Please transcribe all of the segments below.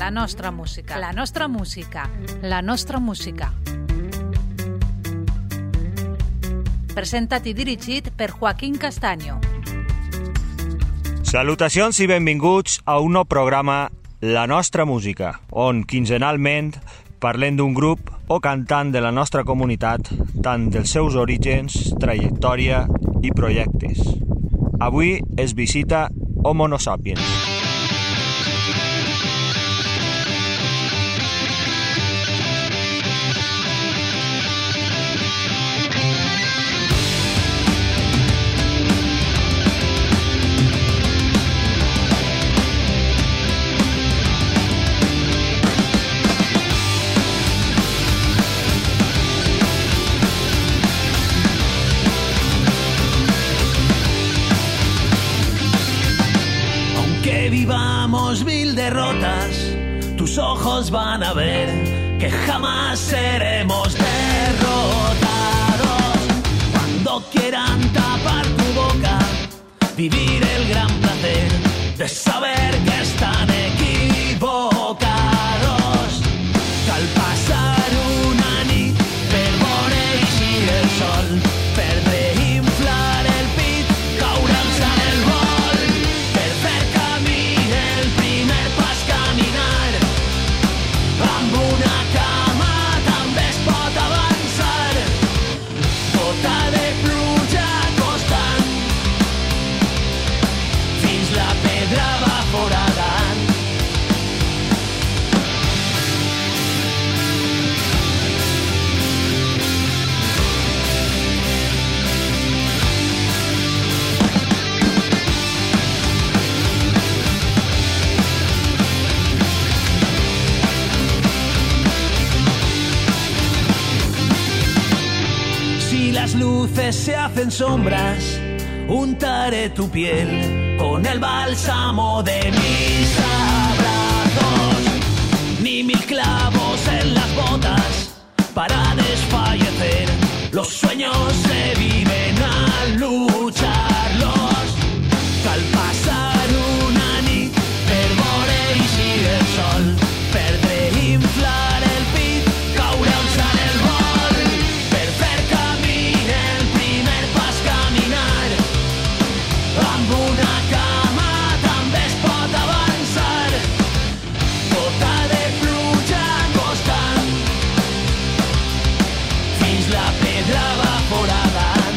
la nostra música, la nostra música, la nostra música. Presentat i dirigit per Joaquín Castaño. Salutacions i benvinguts a un nou programa La nostra música, on quinzenalment parlem d'un grup o cantant de la nostra comunitat, tant dels seus orígens, trajectòria i projectes. Avui es visita Homo No Sapiens. Vivamos mil derrotas, tus ojos van a ver que jamás seremos derrotados. Cuando quieran tapar tu boca, vivir el gran placer de saber que están equivocados. Que al pasar una nit per veure eixir el sol, perdre i inflar el pit, caure alçant el vol, per fer camí el primer pas caminar. Amb una cama també es pot avançar, gota de pluja constant, fins la pedra va foradant. Si las luces se hacen sombras, untaré tu piel con el bálsamo de mis abrazos. Ni mil clavos en las botas para desfallecer. Los sueños se viven al lucharlos. Que al pasar una nit per veure eixir el sol, perdre i inflar el pit, caure alçant el vol, per fer camí el primer pas caminar. Amb una cama també es pot avançar, gota de pluja constant, fins la pedra va foradant.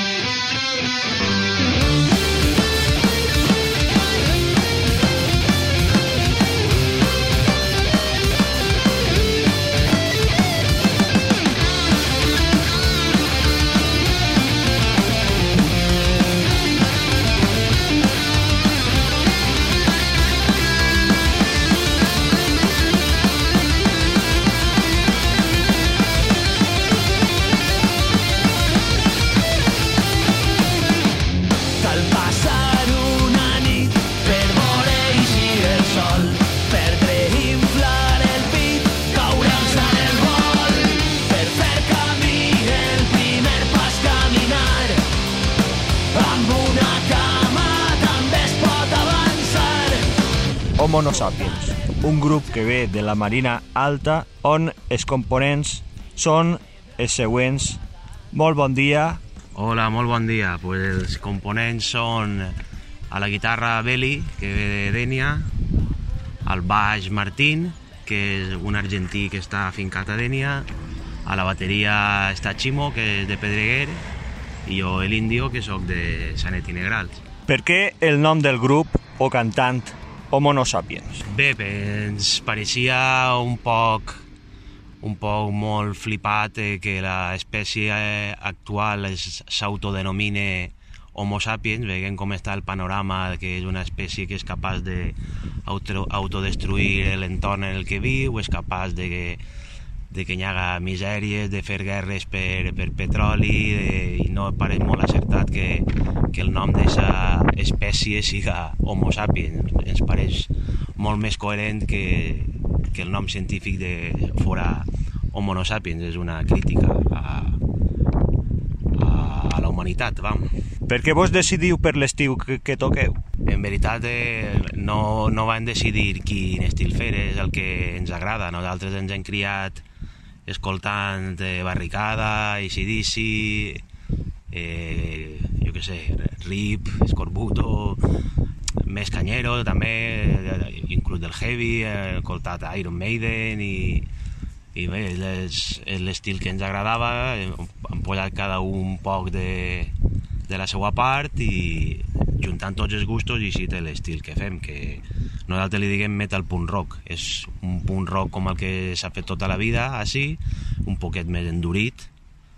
Que al passar una nit per veure eixir el sol, perdre i inflar el pit, caure alçant el vol, per fer camí el primer pas caminar. Amb una cama també es pot avançar. Homo No Sapiens, un grup que ve de la Marina Alta, on els components són els següents. Molt bon dia. Hola, molt bon dia. Pues els components són a la guitarra Beli, que ve de Dénia, al baix Martín, que és un argentí que està afincat a Dénia, a la bateria està Chimo, que és de Pedreguer, i jo, el Indio, que sóc de Sanet i Negrals. Per què el nom del grup o cantant Homo No Sapiens? Bé, ens pareixia un poc molt flipat que l'espècie actual s'autodenomine Homo sapiens, veient com està el panorama, que és una espècie que és capaç d'autodestruir l'entorn en el que viu, és capaç de que hi haga misèries, de fer guerres per petroli, i no pareix molt acertat que el nom d'aquesta espècie siga Homo sapiens. Ens pareix molt més coherent que el nom científic de fora Homo No Sapiens. És una crítica a la humanitat, vam. Per què vos decidiu per l'estil que toqueu? En veritat no vam decidir quin estil fer, és el que ens agrada. Nosaltres ens hem criat escoltant Barricada, AC/DC, jo què sé, Rip, Escorbuto, més canyero també, inclús del heavy, he escoltat Iron Maiden i bé, és l'estil que ens agradava. Hem posat cada un poc de la seva part i juntant tots els gustos i així té l'estil que fem, que nosaltres li diguem metal punk rock. És un punk rock com el que s'ha fet tota la vida, així, un poquet més endurit.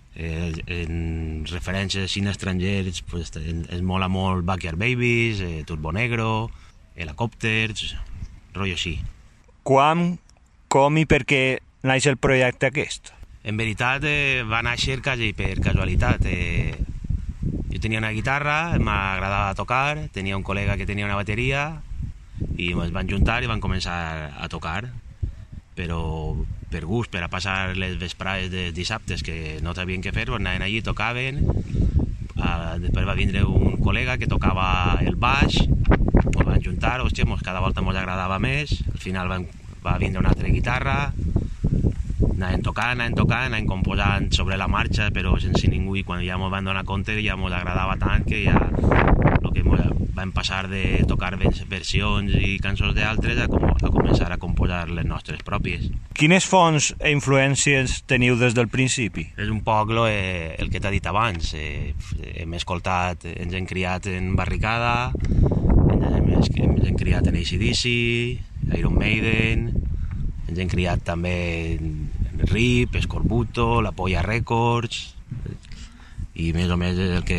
En referències així estrangers pues, ens mola molt Backyard Babies, Turbo Negro, Helicopters, rotllo així. Quan, com i per què naix el projecte aquest? En veritat va néixer quasi per casualitat. Jo tenia una guitarra, m'agradava tocar, tenia un col·lega que tenia una bateria i ens van juntar i van començar a tocar, però per gust, per a passar les vesprades de dissabtes que no sabien què fer, anaven allí, tocaven. Després va vindre un col·lega que tocava el baix, ens van juntar, hòstia, cada volta ens agradava més. Al final va vindre una altra guitarra, anaven tocant, composant sobre la marxa, però sense ningú, i quan ja ens vam donar compte ja ens agradava tant que ja vam passar de tocar versions i cançons d'altres a començar a composar les nostres pròpies. Quines fonts i influències teniu des del principi? És un poc el que t'ha dit abans. Hem escoltat, ens hem criat en Barricada, ens hem criat en AC/DC, Iron Maiden, ens hem criat també en Rip, Escorbuto, La Polla Records, i més o més és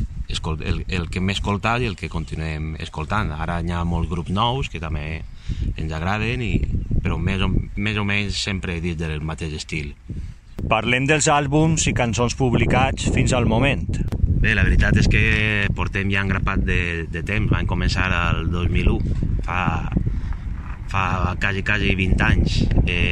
el que hem escoltat i el que continuem escoltant. Ara hi ha molts grups nous que també ens agraden, però més o menys sempre dins del mateix estil. Parlem dels àlbums i cançons publicats fins al moment. Bé, la veritat és que portem ja un grapat de temps. Vam començar el 2001, fa quasi 20 anys.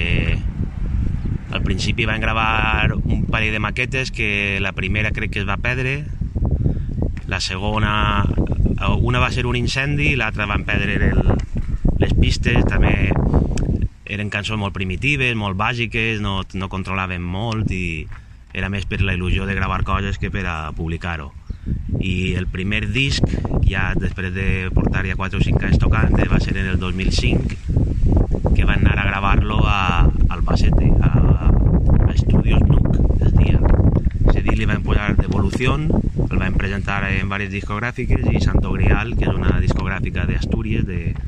Al principi vam gravar un parell de maquetes que la primera crec que es va perdre, la segona, una va ser un incendi, l'altra van perdre les pistes, també eren cançons molt primitives, molt bàsiques, no controlaven molt i era més per la il·lusió de gravar coses que per a publicar-ho. I el primer disc, ja després de portar ja 4 o 5 anys tocant, va ser en el 2005, que van anar a gravar-lo a Albacete, a Estudios Nuc, es dia. Ese disc li van posar Devolución, el van presentar en diverses discogràfiques, i Santo Grial, que és una discogràfica d'Astúries,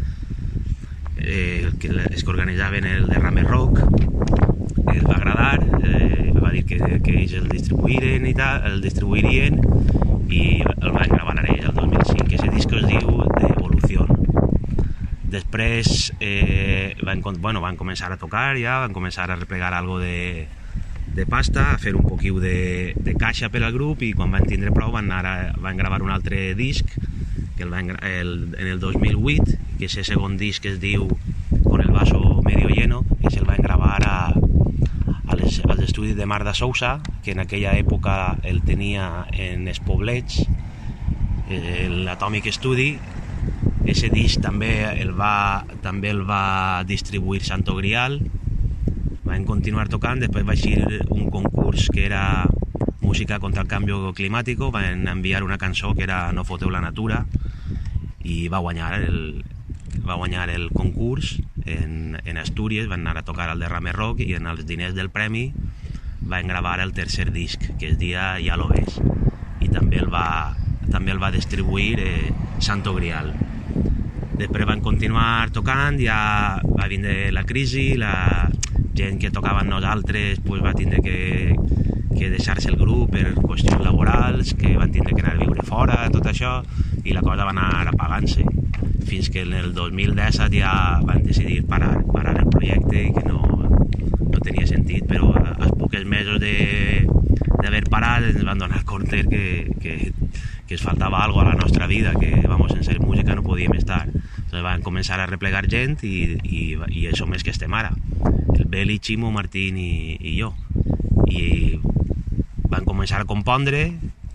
que organitzaven el Derrame Rock, els va agradar, va dir que ells el distribuirien i el van gravar a ells el 2005. Ese disc es diu Devolución. Després van començar a tocar ja, van començar a replegar algo de pasta, a fer un poquiu de caixa per al grup, i quan van tindre prou van gravar un altre disc que en el 2008, que és el segon disc que es diu Con el vaso medio lleno, que se'l van gravar als estudis de Marc de Sousa, que en aquella època el tenia en els Poblets, l'Atomic Studio. Ese disc també el va distribuir Santo Grial. Van continuar tocant, després va eixir un concurs que era música contra el canvi climàtic, van enviar una cançó que era No foteu la natura, i va guanyar el concurs en Astúries. Van anar a tocar al Derrame Rock i en els diners del premi van gravar el tercer disc, que es dia Ja lo ves, i també el va distribuir Santo Grial. Després van continuar tocant, ja va vindre la crisi, la gent que tocava amb nosaltres pues, va tindre que deixar-se el grup per qüestions laborals, que van tindre que anar a viure fora, tot això, i la cosa va anar apagant-se, fins que en el 2017 ja van decidir parar el projecte i que no tenia sentit, però als pocs mesos d'haver parat ens van donar compte que es faltava algo a la nostra vida, que sense música no podíem estar. Entonces van començar a replegar gent i això més que estem ara, el Beli, Ximo, Martín i jo, i van començar a compondre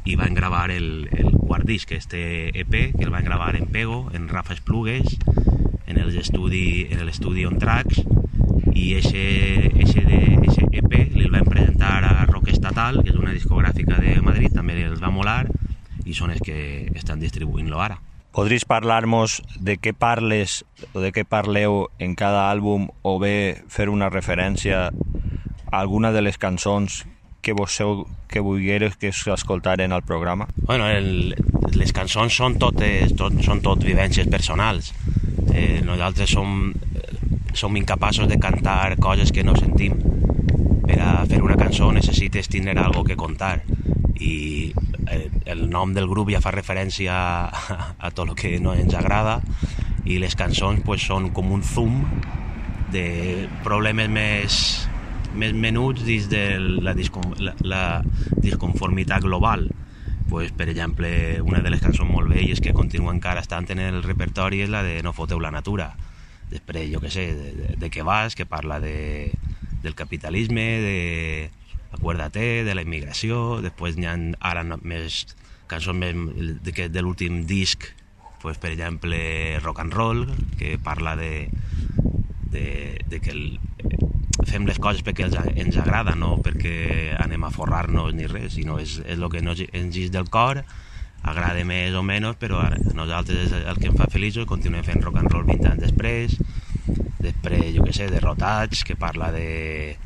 i van gravar el quart disc, este EP, que el van gravar en Pego, en Rafa Esplugues, en l'estudi On Tracks, i ese EP el van presentar a Rock Estatal, que és una discogràfica de Madrid, també els va molar, i són els que estan distribuint-lo ara. Podries parlar-nos de què parles o de què parleu en cada àlbum, o bé fer una referència a alguna de les cançons que volgueres que s'escoltaren al programa? Bueno, les cançons són tot vivències personals. Nosaltres som incapaços de cantar coses que no sentim. Per a fer una cançó necessites tindre algo que contar, i el nom del grup ja fa referència a tot el que no ens agrada, i les cançons pues, són com un zoom de problemes més menuts dins de la disconformitat global. Pues, per exemple, una de les cançons molt velles que continua encara estant en el repertori és la de No foteu la natura. Després, jo què sé, de què vas, que parla del capitalisme, de Acuérdate, de la immigració. Després n'hi ha ara més cançons de l'últim disc, pues, per exemple, Rock and Roll, que parla de que fem les coses perquè ens agrada, no perquè anem a forrar-nos ni res, sinó és el que ens ix del cor, agrada més o menys, però a nosaltres és el que em fa feliços. Continuem fent rock and roll 20 anys després, jo què sé, Derrotats, que parla de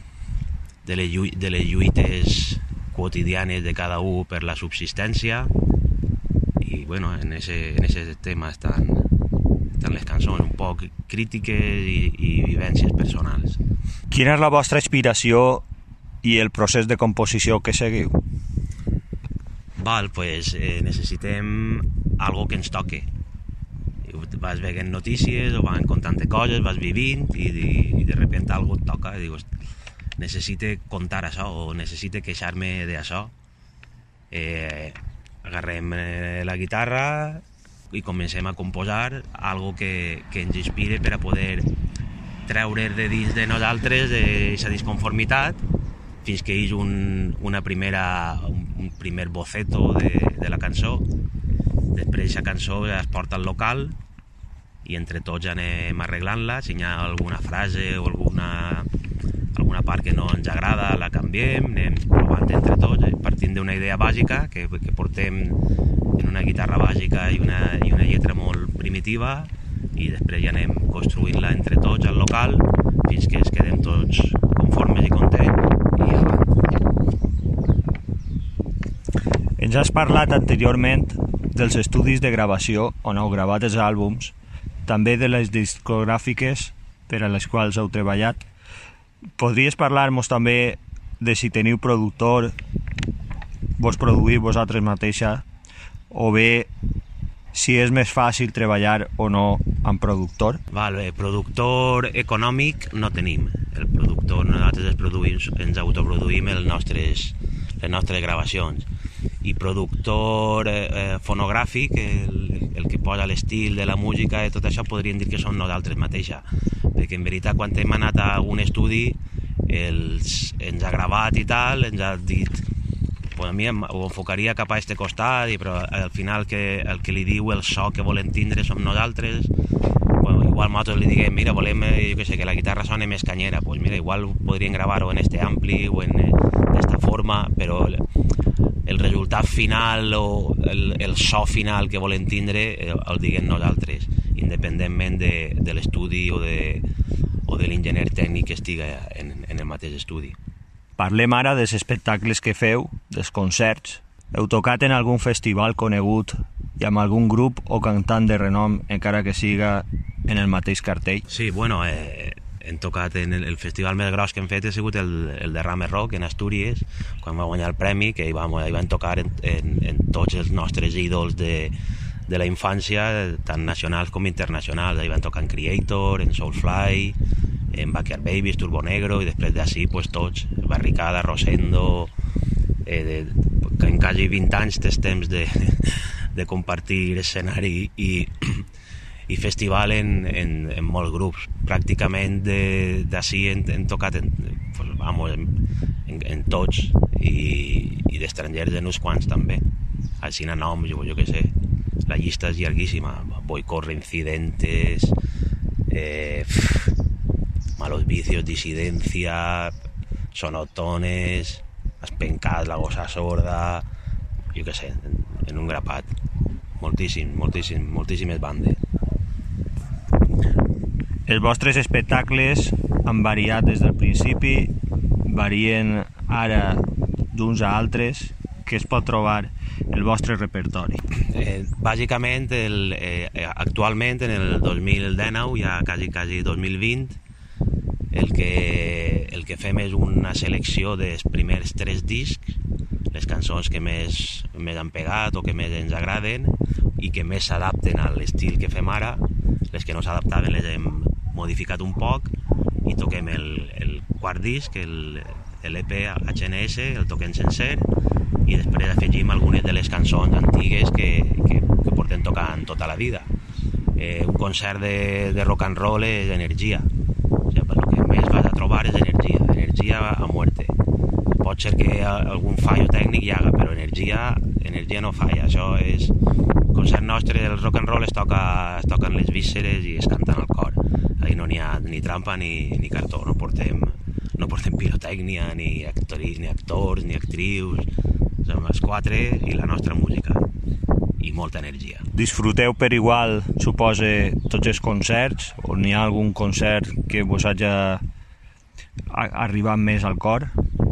les lluites quotidianes de cada un per la subsistència, i bueno, en ese tema estan les cançons un poc crítiques i vivències personals. Quina és la vostra inspiració i el procés de composició que seguiu? Pues necessitem algo que ens toque. Vas veient notícies o van contant coses, vas vivint i de repente algo et toca i dius, necessite contar això o necessite queixar-me d'això. Agarrem la guitarra i comencem a composar algo que ens inspire per a poder treure de dins de nosaltres aquesta disconformitat fins que hi hagi un primer boceto de la cançó. Després aquesta cançó es porta al local i entre tots anem arreglant-la. Si hi ha alguna frase o alguna part que no ens agrada, la canviem, anem provant entre tots, partint d'una idea bàsica que portem en una guitarra bàsica i una lletra molt primitiva, i després ja anem construint-la entre tots al local fins que es quedem tots conformes i contents i avant. Ens has parlat anteriorment dels estudis de gravació on heu gravat els àlbums, també de les discogràfiques per a les quals heu treballat. Podries parlar-nos també de si teniu productor, vos produïu vosaltres mateixa, o bé si és més fàcil treballar o no amb productor? Productor econòmic no tenim. El productor, nosaltres ens autoproduïm les nostres gravacions. I productor fonogràfic, el que posa l'estil de la música i tot això, podríem dir que som nosaltres mateixa. Perquè en veritat quan hem anat a un estudi ens ha gravat i tal, ens ha dit, pues a mi ho enfocaria cap a este costat, però al final el que li diu el so que volem tindre som nosaltres. Igual nosaltres li diguem, mira, volem que la guitarra soni més canyera, pues mira, igual podríem gravar-ho en este ampli o en esta forma, però el resultat final o el so final que volem tindre el diguem nosaltres, independentment de l'estudi o de l'enginyer tècnic que estiga en el mateix estudi. Parlem ara dels espectacles que feu, dels concerts. Heu tocat en algun festival conegut i amb algun grup o cantant de renom, encara que siga en el mateix cartell? Sí, bueno, hem tocat en el festival més gros que hem fet ha sigut el de Rame Rock en Astúries, quan va guanyar el premi, que hi van tocar en tots els nostres ídols de la infància, tant nacionals com internacionals. Hi van tocar en Creator, en Soulfly, en Backyard Babies, Turbo Negro, i després d'ací pues, tots, Barricada, Rosendo, que en quasi 20 anys tens temps de compartir escenari i i festival en molts grups. Pràcticament d'ací hem tocat en tots i d'estrangers en uns quants també. Així a noms, jo què sé, la llista és llarguíssima. Boicot, Reincidentes, Malos Vicios, Disidencia, Sonotones, Espencats, La Gossa Sorda, jo què sé, en un grapat. Moltíssimes bandes. Els vostres espectacles han variat des del principi, varien ara d'uns a altres. Què es pot trobar el vostre repertori? Bàsicament, actualment, en el 2019, ja quasi 2020, el que fem és una selecció dels primers 3 discs, les cançons que més han pegat o que més ens agraden i que més s'adapten a l'estil que fem ara. Les que no s'adaptaven les hem modificat un poc i toquem el quart disc, l'EP HNS, el toquem sencer i després afegim algunes de les cançons antigues que portem tocant tota la vida. Un concert de rock and roll és energia. O sigui, el que més vas a trobar és energia a muerte. Pot ser que algun fallo tècnic hi haga, però energia no falla. Això és... El concert nostre del rock and roll es toquen les vísceres i es canten al cor. Ahí no n'hi ha ni trampa ni cartó. No portem pirotècnia, ni actors, ni actrius. Som els 4 i la nostra música. I molta energia. Disfruteu per igual, supose, tots els concerts? O n'hi ha algun concert que vos hagi arribat més al cor?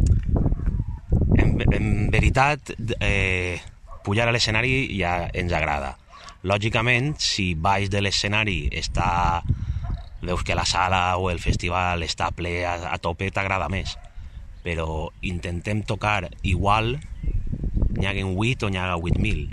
En veritat, pujar a l'escenari ja ens agrada. Lògicament, si baix de l'escenari veus que la sala o el festival està ple a tope, t'agrada més. Però intentem tocar igual, n'hi haguen 8 o n'hi haga 8.000.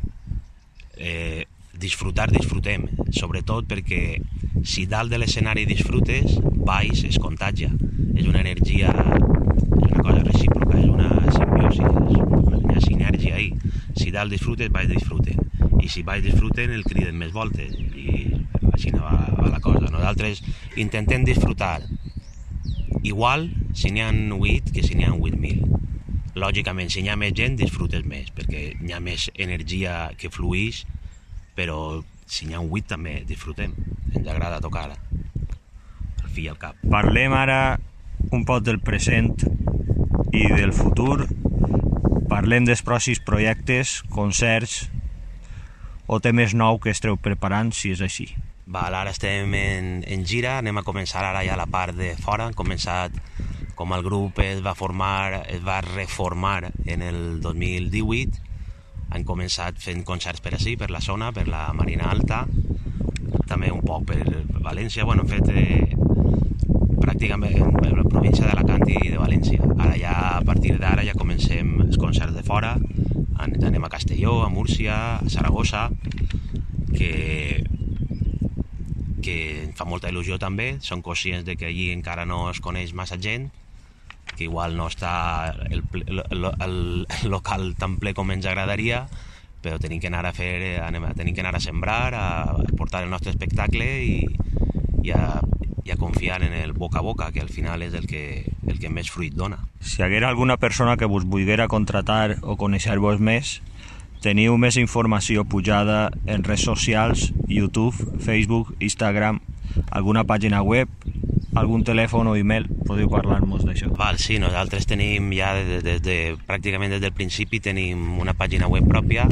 Disfrutem, sobretot perquè si dalt de l'escenari disfrutes, baix es contagia. És una energia, és una cosa recíproca, és una simbiosi, hi ha sinergia ahí. Si dalt disfrutes, baix disfruten. I si baix disfruten, el criden més voltes. I així va la cosa. Nosaltres intentem disfrutar igual si n'hi ha 8 que si n'hi ha 8.000. Lògicament, si n'hi ha més gent, disfrutes més, perquè n'hi ha més energia que fluïx, però si n'hi ha 8 també disfrutem. Ens agrada tocar al fi i al cap. Parlem ara un poc del present i del futur. Parlem dels pròxims projectes, concerts o temes nous que esteu preparant, si és així. Ara estem en gira, anem a començar ara ja la part de fora. Hem començat, com el grup es va reformar en el 2018, han començat fent concerts per ací, per la zona, per la Marina Alta, també un poc per València, hem fet pràcticament per la província d'Alacant i de València. Ara ja, a partir d'ara, ja comencem els concerts de fora, anem a Castelló, a Múrcia, a Saragossa, que em fa molta il·lusió també. Som conscients de que allí encara no es coneix massa gent, que igual no està el local tan ple com ens agradaria, però tenim que anar a sembrar, a portar el nostre espectacle i a confiar en el boca a boca, que al final és el que més fruit dona. Si hi haguera alguna persona que vos volguera contratar o conèixer-vos més, teniu més informació pujada en redes socials, YouTube, Facebook, Instagram, alguna pàgina web, algun telèfon o email? Podeu parlar-nos d'això. Sí, nosaltres tenim ja pràcticament des del principi tenim una pàgina web pròpia,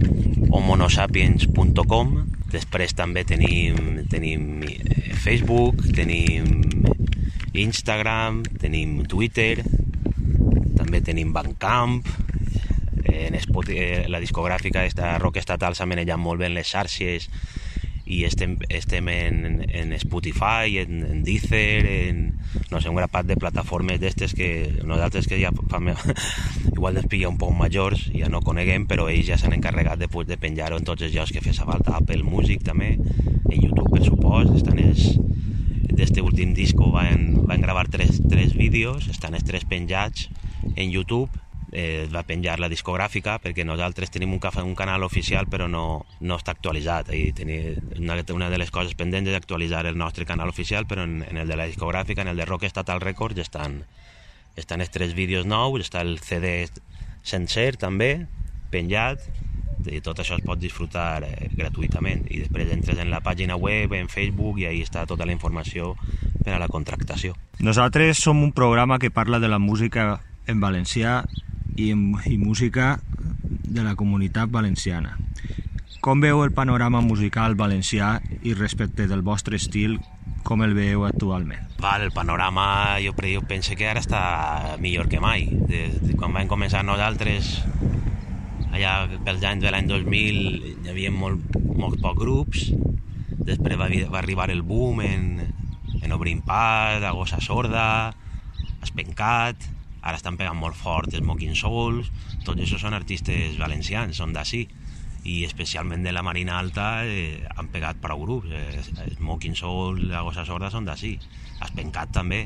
homonosapiens.com. Després també tenim Facebook, tenim Instagram, tenim Twitter, també tenim Bandcamp. En Spotify, la discogràfica de rock estatal s'ha manejat molt bé en les xarxes i estem en Spotify, en Deezer, un grapat de plataformes d'estes que nosaltres que ja igual ens pilla un poc majors, ja no coneguem, però ells ja s'han encarregat de penjar-ho en tots els llocs que fes falta. Apple Music també, en YouTube per supost, d'este últim disco van gravar tres vídeos, estan els 3 penjats en YouTube. es va penjar la discogràfica, perquè nosaltres tenim un canal oficial però no està actualitzat, i una de les coses pendents és actualitzar el nostre canal oficial, però en el de la discogràfica, en el de Rockstatal Records, estan els 3 vídeos nous, està el CD sencer també, penjat, i tot això es pot disfrutar gratuïtament, i després entres en la pàgina web, en Facebook, i ahí està tota la informació per a la contractació. Nosaltres som un programa que parla de la música en valencià i música de la comunitat valenciana. Com veu el panorama musical valencià i respecte del vostre estil, com el veieu actualment? El panorama jo penso que ara està millor que mai. Quan vam començar nosaltres, allà pels anys de l'any 2000, hi havia molts pocs grups, després va arribar el boom en Obrim Pas, a Gossa Sorda, Espencat, ara estan pegant molt fort Smoking Souls, tots això són artistes valencians, són d'ací, i especialment de la Marina Alta han pegat prou grups. Smoking Souls, a Gossa Sorda són d'ací, Espencat també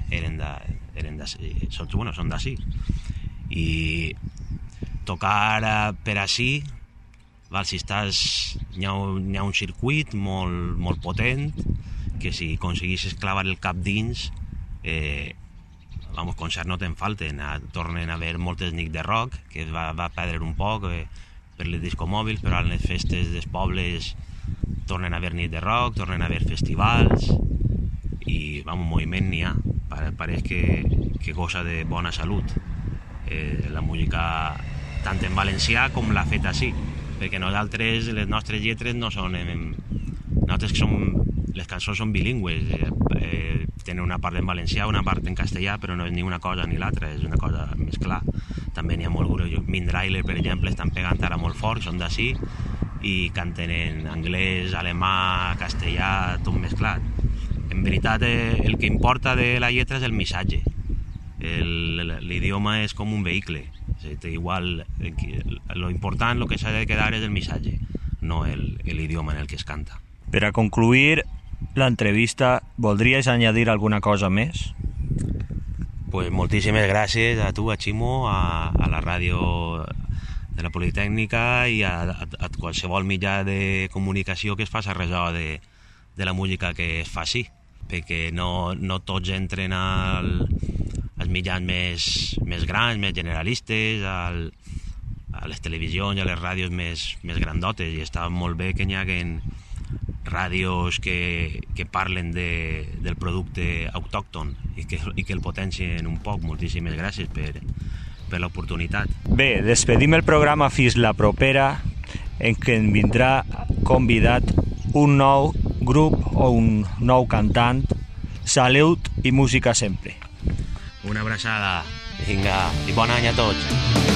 són d'ací, i tocar per ací, si hi ha un circuit molt potent, que si aconseguissis clavar el cap dins, concerts no te'n falten. Tornen a haver moltes nits de rock, que va perdre un poc per les discomòbils, però a les festes dels pobles tornen a haver nits de rock, tornen a haver festivals, i un moviment n'hi ha. Pareix que goza de bona salut la música, tant en valencià com l'ha fet així, perquè nosaltres, les nostres lletres no són... Les cançons són bilingües, tenen una part en valencià, una part en castellà, però no és ni una cosa ni l'altra, és una cosa més clar. També n'hi ha molt grups, Mindrailer, per exemple, estan pegant ara molt fort, són d'ací, i canten en anglès, alemà, castellà, tot mesclat. En veritat, el que importa de la lletra és el missatge. L'idioma és com un vehicle. Igual, lo important, lo que s'ha de quedar és el missatge, no l'idioma en el que es canta. Per a concluir l'entrevista, voldries añadir alguna cosa més? Pues moltíssimes gràcies a tu, a Ximo, a la ràdio de la Politècnica i a qualsevol mitjà de comunicació que es faci ressò de la música que es fa així, perquè no tots entren als mitjans més grans, més generalistes, a les televisions i a les ràdios més grandotes, i està molt bé que n'hi haguen ràdios que parlen del producte autòcton i que el potencien un poc. Moltíssimes gràcies per l'oportunitat. Bé, despedim el programa fins la propera, en què en vindrà convidat un nou grup o un nou cantant. Salut i música sempre. Una abraçada, vinga, i bon any a tots.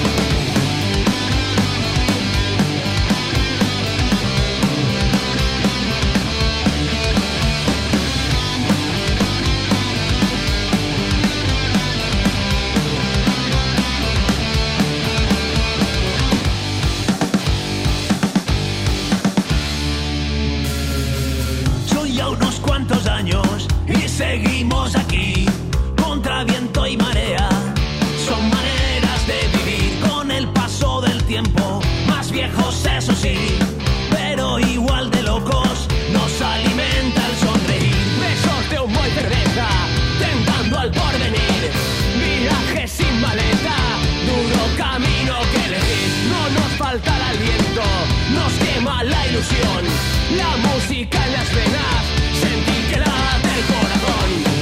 Seguimos aquí, contra viento y marea. Son maneras de vivir con el paso del tiempo. Más viejos, eso sí, pero igual de locos. Nos alimenta el sonreír. Besos de humo y cerveza, tentando al porvenir. Viaje sin maleta, duro camino que elegir. No nos falta el aliento, nos quema la ilusión. La música en las venas, sentir que late el corazón.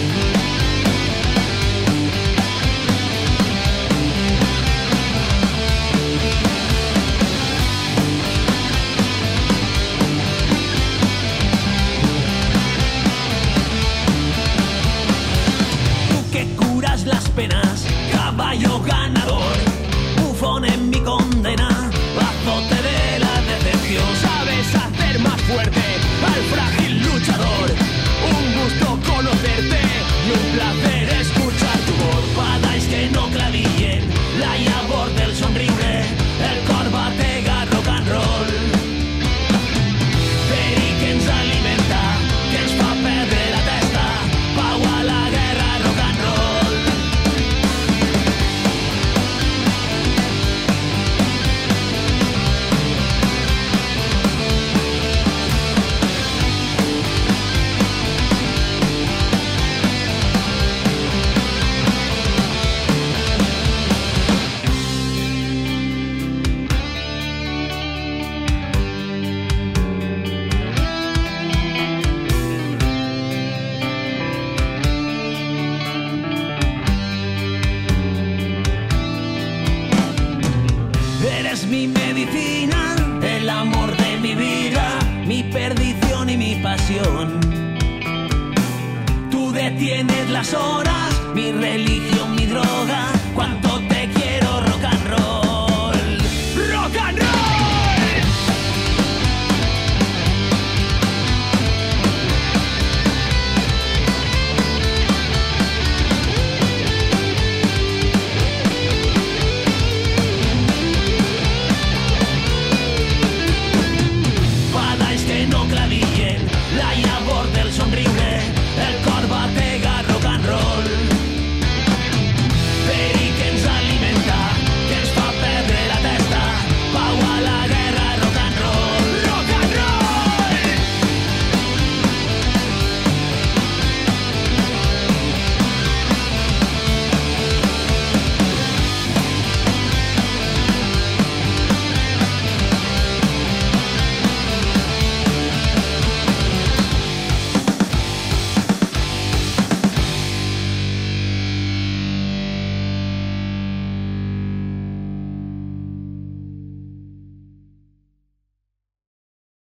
Tú que curas las penas, caballo ganador, bufón en mi condena, azote de la decepción. Sabes hacer más fuerte al frágil luchador. Un gusto conocerte y un placer escuchar tu voz. Padáis que no clavillen la llavor del somriure, el cor batega rock and roll. Veri que ens alimenta, que ens fa perdre la testa, pau a la guerra rock and roll. pasión. Tú detienes las horas, mi religión, mi droga.